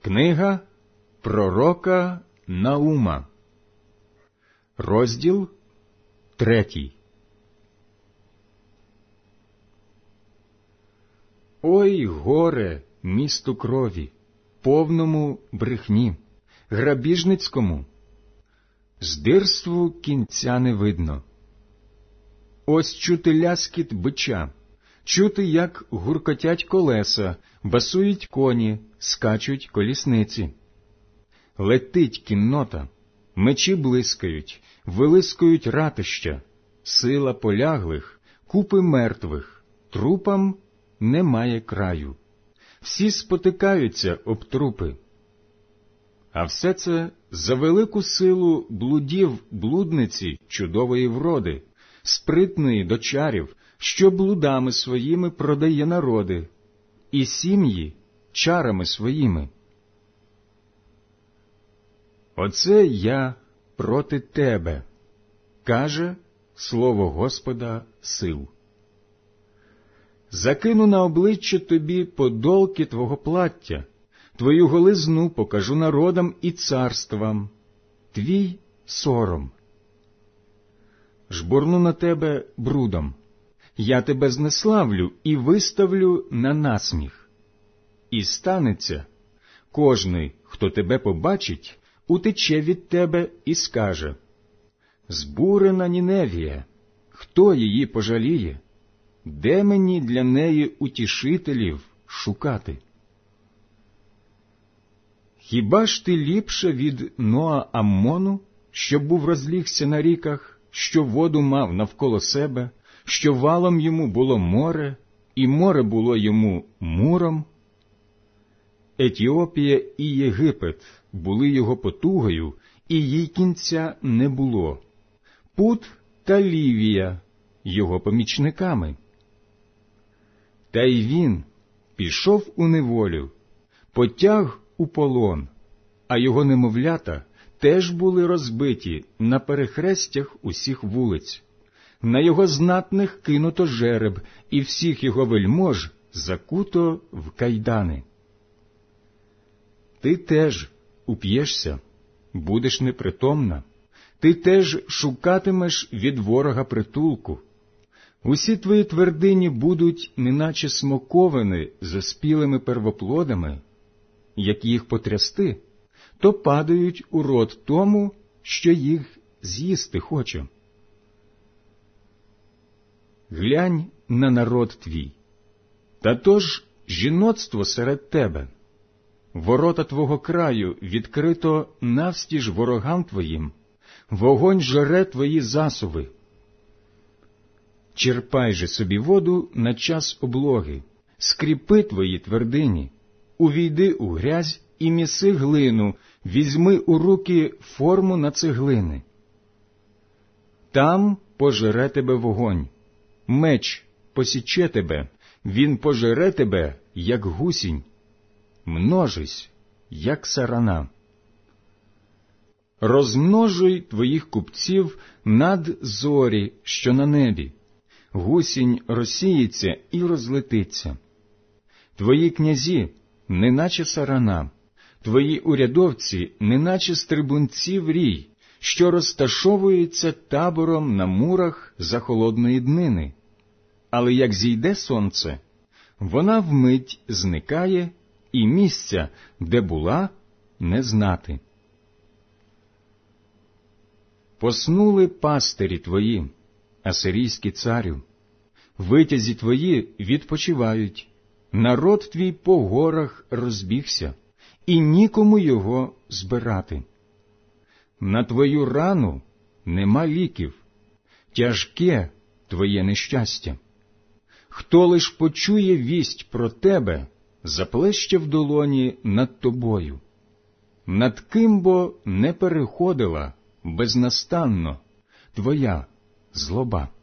Книга пророка Наума, розділ 3. Ой, горе місту крові, повному брехні, грабіжницькому! Здирству кінця не видно. Ось чути ляскіт бича, чути, як гуркотять колеса, басують коні, скачуть колісниці. Летить кіннота, мечі блискають, вилискують ратища, сила поляглих, купи мертвих, трупам немає краю. Всі спотикаються об трупи. А все це за велику силу блудів блудниці чудової вроди, спритної до чарів, що блудами своїми продає народи, і сім'ї чарами своїми. Оце я проти тебе, каже слово Господа сил. Закину на обличчя тобі подолки твого плаття, твою голизну покажу народам і царствам, твій сором. Жбурну на тебе брудом, я тебе знеславлю і виставлю на насміх. І станеться, кожний, хто тебе побачить, утече від тебе і скаже: збурена Ніневія, хто її пожаліє? Де мені для неї утішителів шукати? Хіба ж ти ліпше від Ноа-Аммону, що був розлігся на ріках, що воду мав навколо себе, що валом йому було море, і море було йому муром? Етіопія і Єгипет були його потугою, і їй кінця не було. Пут та Лівія його помічниками. Та й він пішов у неволю, потяг у полон, а його немовлята теж були розбиті на перехрестях усіх вулиць. На його знатних кинуто жереб, і всіх його вельмож закуто в кайдани. Ти теж уп'єшся, будеш непритомна, ти теж шукатимеш від ворога притулку. Усі твої твердині будуть неначе смоковини за спілими первоплодами, як їх потрясти, то падають у рот тому, що їх з'їсти хоче. Глянь на народ твій, та то ж жіноцтво серед тебе. Ворота твого краю відкрито навстіж ворогам твоїм, вогонь жоре твої засуви. Черпай же собі воду на час облоги, скріпи твої твердині, увійди у грязь і міси глину, візьми у руки форму на цеглини. Там пожере тебе вогонь, меч посіче тебе, він пожере тебе, як гусінь. Множись, як сарана. Розмножуй твоїх купців над зорі, що на небі. Гусінь розсіється і розлетиться. Твої князі, неначе сарана, твої урядовці, неначе стрибунці в рій, що розташовуються табором на мурах за холодної днини. Але як зійде сонце, вона вмить зникає, і місця, де була, не знати. Поснули пастирі твої, асирійські царю, витязі твої відпочивають, народ твій по горах розбігся, і нікому його збирати. На твою рану нема ліків, тяжке твоє нещастя. Хто лиш почує вість про тебе, заплеще в долоні над тобою. Над ким бо не переходила безнастанно твоя злоба.